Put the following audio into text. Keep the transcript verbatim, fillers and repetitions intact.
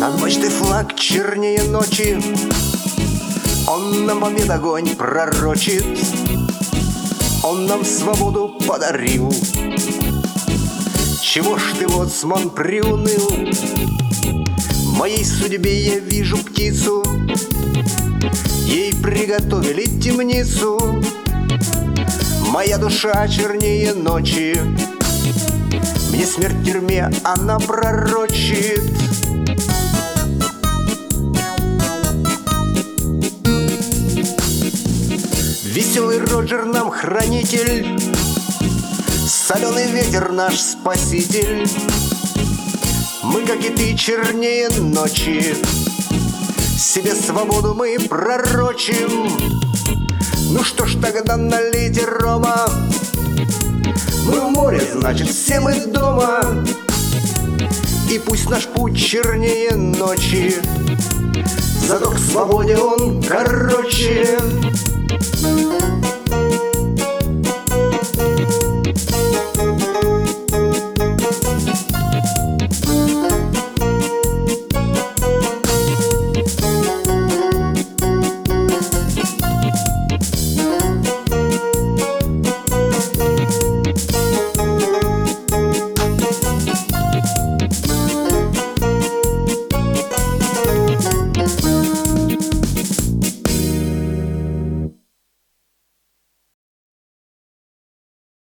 Мощный флаг чернее ночи, он нам побед огонь пророчит, он нам свободу подарил. Чего ж ты, боцман, приуныл? В моей судьбе я вижу птицу, ей приготовили темницу. Моя душа чернее ночи, мне смерть в тюрьме она пророчит. Веселый Роджер нам хранитель, соленый ветер наш спаситель. Мы, как и ты, чернее ночи, себе свободу мы пророчим. Ну что ж тогда налейте рома, мы в море, значит, все мы дома. И пусть наш путь чернее ночи, зато к свободе он короче.